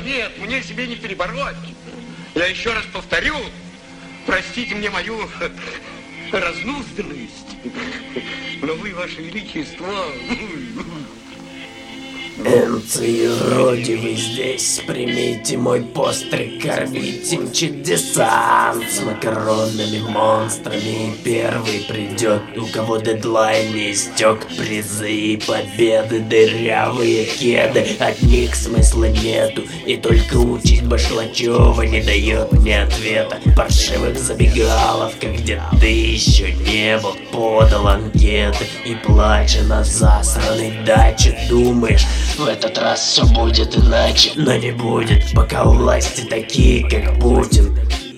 нет, мне себе не перебороть. Я еще раз повторю, простите мне мою разнузданность, но вы, ваше величество... Энцы юродивый здесь, примите мой постриг, корвите мчит десант с макаронными монстрами. Первый придет, у кого дедлайн не истек, призы и победы, дырявые кеды. От них смысла нету, и только учить Башлачева не дает мне ответа. Паршивых забегаловках, где ты еще не был, подал анкеты и плача на засранной даче. Думаешь, в этот раз все будет иначе, но не будет, пока у власти такие, как Путин.